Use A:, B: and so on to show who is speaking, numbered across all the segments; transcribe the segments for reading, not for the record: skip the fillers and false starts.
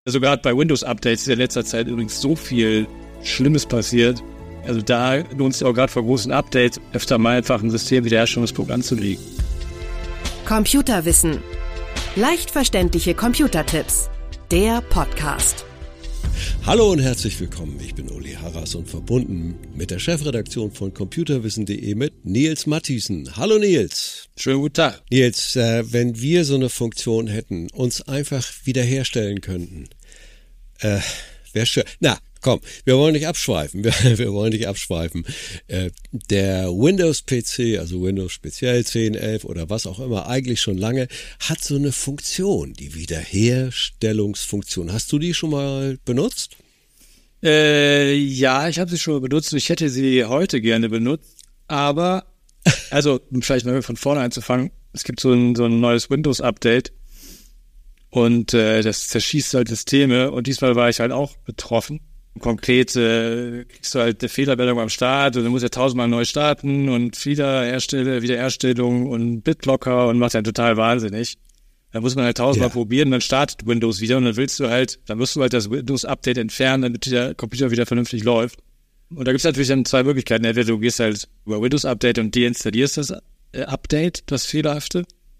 A: Also gerade bei Windows-Updates ist in letzter Zeit übrigens so viel Schlimmes passiert. Also da lohnt es sich auch gerade vor großen Updates öfter mal einfach ein Systemwiederherstellungsprogramm anzulegen.
B: Computerwissen. Leicht verständliche Computertipps. Der Podcast.
C: Hallo und herzlich willkommen. Ich bin Uli Harras und verbunden mit der Chefredaktion von computerwissen.de mit Nils Mathiesen. Hallo Nils.
A: Schönen guten Tag.
C: Nils, wenn wir so eine Funktion hätten, uns einfach wiederherstellen könnten, wäre schön. Na, komm, wir wollen nicht abschweifen. Wir wollen nicht abschweifen. Der Windows-PC, also Windows speziell 10, 11 oder was auch immer, eigentlich schon lange, hat so eine Funktion, die Wiederherstellungsfunktion. Hast du die schon mal benutzt?
A: Ja, ich habe sie schon mal benutzt. Ich hätte sie heute gerne benutzt. Aber, also vielleicht mal von vorne anzufangen, es gibt so ein neues Windows-Update. Und das zerschießt halt Systeme. Und diesmal war ich halt auch betroffen. Konkret kriegst du halt eine Fehlermeldung am Start und du musst ja 1000-mal neu starten und Wiederherstellung und BitLocker und macht dann total wahnsinnig. Da muss man halt 1000-mal probieren, dann startet Windows wieder und dann musst du halt das Windows-Update entfernen, damit der Computer wieder vernünftig läuft. Und da gibt's natürlich dann zwei Möglichkeiten. Entweder du gehst halt über Windows-Update und deinstallierst das Update, das Fehlerhafte.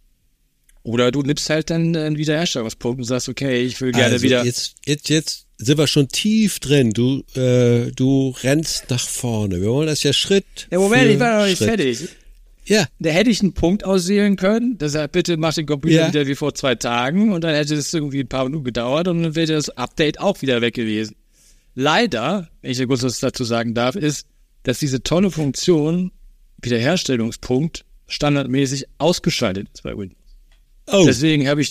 A: Oder du nimmst halt dann einen Wiederherstellungspunkt und sagst, okay, ich will gerne wieder...
C: Jetzt sind wir schon tief drin. Du rennst nach vorne. Wir wollen das ja Schritt
A: Ja, Moment,
C: für
A: ich war noch nicht
C: Schritt.
A: fertig.
C: Ja.
A: Da hätte ich einen Punkt auswählen können, dass er bitte macht den Computer wieder wie vor 2 Tagen und dann hätte es irgendwie ein paar Minuten gedauert und dann wäre das Update auch wieder weg gewesen. Leider, wenn ich da kurz was dazu sagen darf, ist, dass diese tolle Funktion Wiederherstellungspunkt standardmäßig ausgeschaltet ist bei Windows.
C: Oh.
A: Deswegen habe ich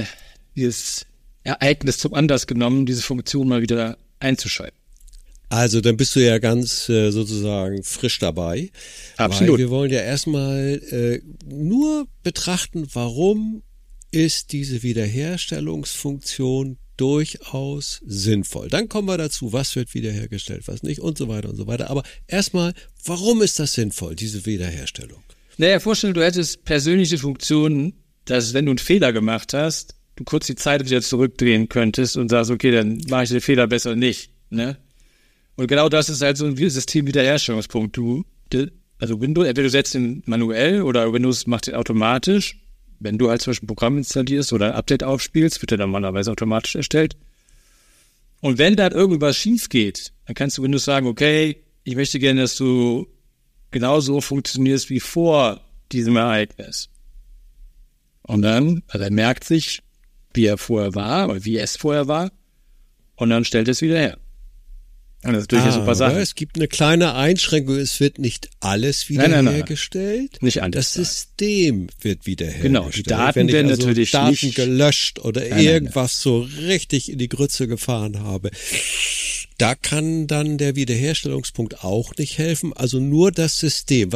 A: dieses Ereignis zum Anlass genommen, diese Funktion mal wieder einzuschalten.
C: Also dann bist du ja ganz sozusagen frisch dabei.
A: Absolut.
C: Weil wir wollen ja erstmal nur betrachten, warum ist diese Wiederherstellungsfunktion durchaus sinnvoll. Dann kommen wir dazu, was wird wiederhergestellt, was nicht und so weiter und so weiter. Aber erstmal, warum ist das sinnvoll, diese Wiederherstellung?
A: Naja, vorstellen, du hättest persönliche Funktionen, dass wenn du einen Fehler gemacht hast, du kurz die Zeit wieder zurückdrehen könntest und sagst, okay, dann mache ich den Fehler besser nicht, ne? Und genau das ist halt so ein Systemwiederherstellungspunkt. Also Windows, entweder du setzt den manuell oder Windows macht den automatisch. Wenn du halt zum Beispiel ein Programm installierst oder ein Update aufspielst, wird der dann normalerweise automatisch erstellt. Und wenn da irgendwas schief geht, dann kannst du Windows sagen, okay, ich möchte gerne, dass du genauso funktionierst wie vor diesem Ereignis. Und dann, also er merkt sich, wie er vorher war oder wie es vorher war und dann stellt es wieder her. Und das ist durchaus eine super Sache.
C: Es gibt eine kleine Einschränkung, es wird nicht alles wiederhergestellt.
A: Nein. Nicht alles.
C: Das System wird wiederhergestellt.
A: Genau, die Daten
C: wenn ich
A: werden
C: also
A: natürlich
C: Daten
A: nicht
C: gelöscht oder irgendwas so richtig in die Grütze gefahren habe. Da kann dann der Wiederherstellungspunkt auch nicht helfen. Also nur das System,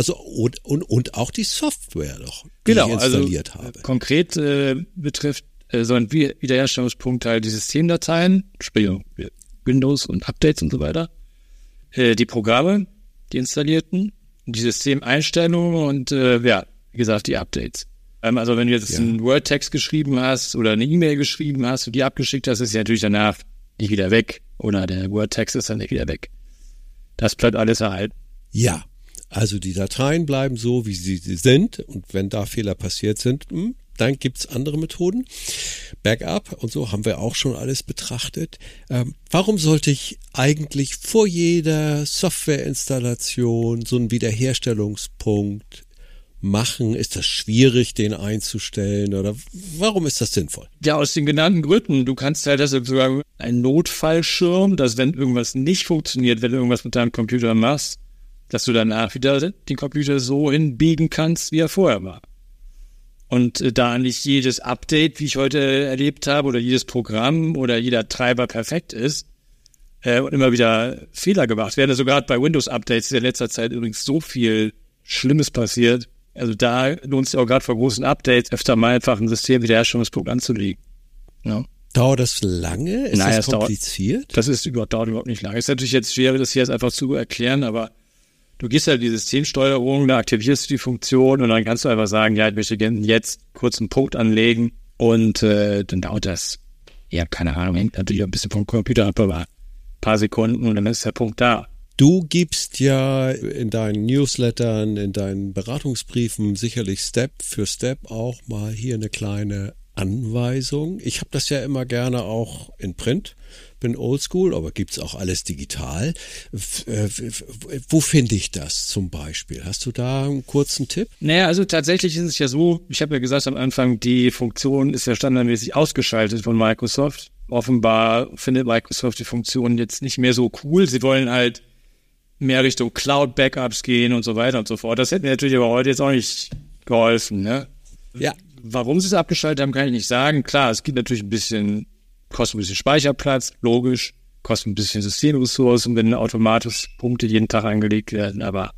C: und auch die Software doch, die ich installiert habe.
A: Konkret betrifft so ein Wiederherstellungspunkt halt die Systemdateien, sprich Windows und Updates und so weiter, die Programme, die installierten, die Systemeinstellungen und wie gesagt, die Updates. Also wenn du jetzt einen Word-Text geschrieben hast oder eine E-Mail geschrieben hast und die abgeschickt hast, ist sie natürlich danach nicht wieder weg oder der Word-Text ist dann nicht wieder weg. Das bleibt alles erhalten.
C: Ja, also die Dateien bleiben so, wie sie sind und wenn da Fehler passiert sind, dann gibt's andere Methoden. Backup und so haben wir auch schon alles betrachtet. Warum sollte ich eigentlich vor jeder Softwareinstallation so einen Wiederherstellungspunkt machen? Ist das schwierig, den einzustellen oder warum ist das sinnvoll?
A: Ja, aus den genannten Gründen. Du kannst halt sogar einen Notfallschirm, dass wenn irgendwas nicht funktioniert, wenn du irgendwas mit deinem Computer machst, dass du danach wieder den Computer so hinbiegen kannst, wie er vorher war. Und da nicht jedes Update, wie ich heute erlebt habe, oder jedes Programm oder jeder Treiber perfekt ist und immer wieder Fehler gemacht werden. Also gerade bei Windows-Updates ist in letzter Zeit übrigens so viel Schlimmes passiert. Also da lohnt es sich auch gerade vor großen Updates öfter mal einfach ein Systemwiederherstellungsprogramm anzulegen. Ja.
C: Dauert das lange? Ist das kompliziert?
A: Das dauert überhaupt nicht lange. Es ist natürlich jetzt schwer, das hier jetzt einfach zu erklären, aber du gehst halt in die Systemsteuerung, da aktivierst du die Funktion und dann kannst du einfach sagen, ja, ich möchte gerne jetzt kurz einen Punkt anlegen und dann dauert das Ja, keine Ahnung, hängt natürlich ein bisschen vom Computer ab, aber ein paar Sekunden und dann ist der Punkt da.
C: Du gibst ja in deinen Newslettern, in deinen Beratungsbriefen sicherlich Step für Step auch mal hier eine kleine Anweisung. Ich habe das ja immer gerne auch in Print, bin oldschool, aber gibt's auch alles digital. Wo finde ich das zum Beispiel? Hast du da einen kurzen Tipp?
A: Naja, also tatsächlich ist es ja so, ich habe ja gesagt am Anfang, die Funktion ist ja standardmäßig ausgeschaltet von Microsoft. Offenbar findet Microsoft die Funktion jetzt nicht mehr so cool. Sie wollen halt mehr Richtung Cloud-Backups gehen und so weiter und so fort. Das hätte mir natürlich aber heute jetzt auch nicht geholfen, ne?
C: Ja.
A: Warum sie es abgeschaltet haben, kann ich nicht sagen. Klar, es gibt natürlich kostet ein bisschen Speicherplatz, logisch, kostet ein bisschen Systemressourcen, wenn automatisch Punkte jeden Tag angelegt werden, aber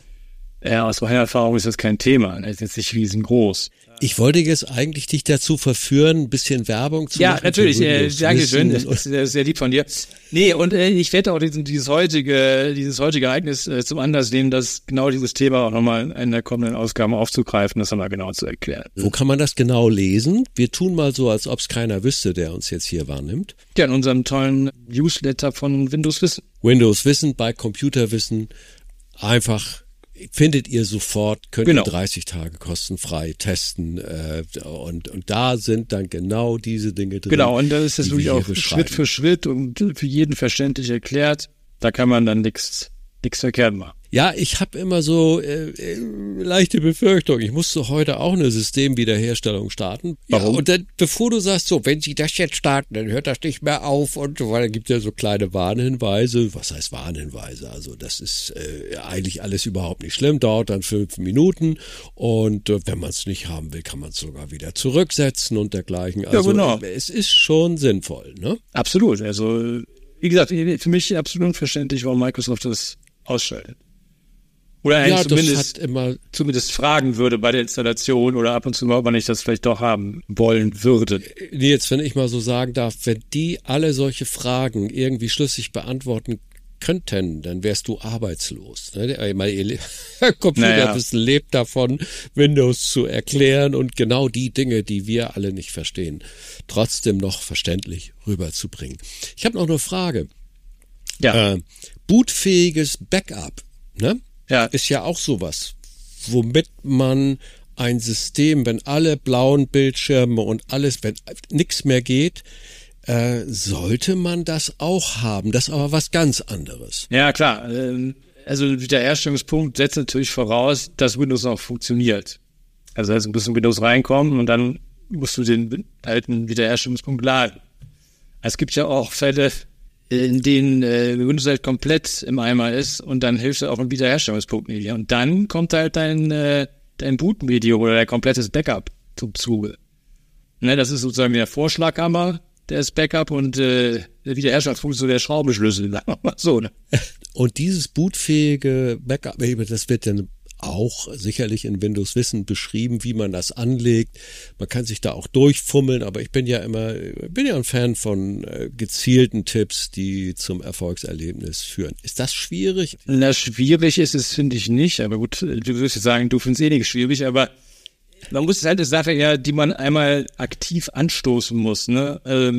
A: aus meiner Erfahrung ist das kein Thema. Das ist jetzt nicht riesengroß.
C: Ich wollte jetzt eigentlich dich dazu verführen, ein bisschen Werbung zu machen.
A: Ja, natürlich, danke schön, das ist sehr lieb von dir. Nee, und ich werde auch dieses heutige Ereignis zum Anlass nehmen, dass genau dieses Thema auch nochmal in einer der kommenden Ausgaben aufzugreifen, das nochmal genau zu erklären.
C: Wo kann man das genau lesen? Wir tun mal so, als ob es keiner wüsste, der uns jetzt hier wahrnimmt.
A: Ja, in unserem tollen Newsletter von Windows Wissen.
C: Windows Wissen bei Computerwissen einfach findet ihr sofort, könnt ihr 30 Tage kostenfrei testen und da sind dann genau diese Dinge drin.
A: Genau, und das ist das wirklich auch Schritt für Schritt und für jeden verständlich erklärt. Da kann man dann nichts verkehrt machen.
C: Ja, ich habe immer so leichte Befürchtung. Ich musste heute auch eine Systemwiederherstellung starten.
A: Warum?
C: Ja, und dann, bevor du sagst, so, wenn Sie das jetzt starten, dann hört das nicht mehr auf und so weiter, gibt es ja so kleine Warnhinweise. Was heißt Warnhinweise? Also das ist eigentlich alles überhaupt nicht schlimm, dauert dann 5 Minuten und wenn man es nicht haben will, kann man es sogar wieder zurücksetzen und dergleichen. Also
A: ja, genau.
C: Es ist schon sinnvoll, ne?
A: Absolut. Also wie gesagt, für mich absolut unverständlich, warum Microsoft das ausschaltet. Oder eigentlich zumindest fragen würde bei der Installation oder ab und zu mal, ob man nicht das vielleicht doch haben wollen würde.
C: Jetzt, wenn ich mal so sagen darf, wenn die alle solche Fragen irgendwie schlüssig beantworten könnten, dann wärst du arbeitslos. Ihr Computerwissen lebt davon, Windows zu erklären und genau die Dinge, die wir alle nicht verstehen, trotzdem noch verständlich rüberzubringen. Ich habe noch eine Frage.
A: Ja.
C: Bootfähiges Backup, ne?
A: Ja.
C: Ist ja auch sowas, womit man ein System, wenn alle blauen Bildschirme und alles, wenn nichts mehr geht, sollte man das auch haben. Das ist aber was ganz anderes.
A: Ja, klar. Also der Wiederherstellungspunkt setzt natürlich voraus, dass Windows auch funktioniert. Also du musst in Windows reinkommen und dann musst du den alten Wiederherstellungspunkt laden. Es gibt ja auch Fälle, in denen Windows halt komplett im Eimer ist und dann hilft auch ein Wiederherstellungspunkt nicht. Und dann kommt halt dein Bootvideo oder dein komplettes Backup zum Zuge. Ne, das ist sozusagen der Vorschlaghammer, der ist Backup und der Wiederherstellungspunkt ist so der Schraubenschlüssel, sagen wir mal so. Ne?
C: Und dieses bootfähige Backup, das wird dann auch sicherlich in Windows Wissen beschrieben, wie man das anlegt. Man kann sich da auch durchfummeln, aber ich bin ja ein Fan von gezielten Tipps, die zum Erfolgserlebnis führen. Ist das schwierig?
A: Na, schwierig ist es, finde ich nicht. Aber gut, du würdest jetzt sagen, du findest es eh nicht schwierig, aber man muss halt eine Sache ja, die man einmal aktiv anstoßen muss, ne?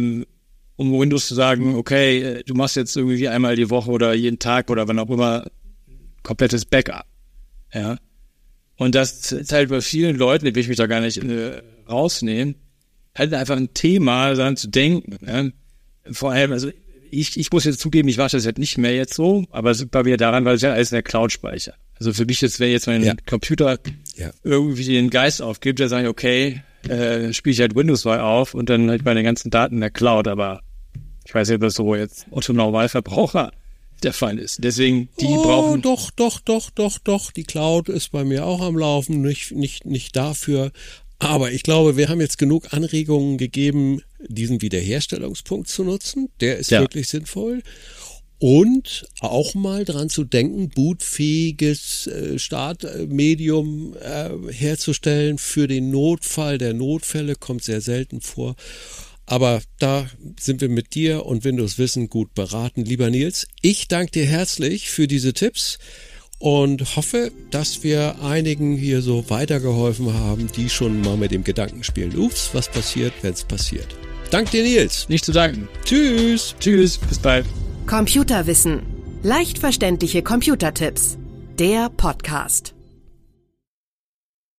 A: Um Windows zu sagen, okay, du machst jetzt irgendwie einmal die Woche oder jeden Tag oder wann auch immer komplettes Backup. Ja. Und das ist halt bei vielen Leuten, die will ich mich da gar nicht rausnehmen, halt einfach ein Thema, daran zu denken. Ja. Vor allem, also ich muss jetzt zugeben, ich mache das halt nicht mehr jetzt so, aber es liegt bei mir daran, weil ich ja alles in der Cloud speichere. Also für mich jetzt, wenn jetzt mein Computer irgendwie den Geist aufgibt, dann sage ich, okay, spiele ich halt Windows neu auf und dann halt meine ganzen Daten in der Cloud, aber ich weiß nicht, ob das so jetzt Otto-Normalverbraucher der Fall ist. Deswegen, die brauchen...
C: Doch. Die Cloud ist bei mir auch am Laufen, nicht dafür. Aber ich glaube, wir haben jetzt genug Anregungen gegeben, diesen Wiederherstellungspunkt zu nutzen. Der ist wirklich sinnvoll. Und auch mal dran zu denken, bootfähiges Startmedium herzustellen für den Notfall. Der Notfälle kommt sehr selten vor. Aber da sind wir mit dir und Windows Wissen gut beraten. Lieber Nils, ich danke dir herzlich für diese Tipps und hoffe, dass wir einigen hier so weitergeholfen haben, die schon mal mit dem Gedanken spielen. Ups, was passiert, wenn es passiert? Dank dir, Nils.
A: Nicht zu danken.
C: Tschüss.
A: Tschüss, bis bald.
B: Computerwissen. Leicht verständliche Computertipps. Der Podcast.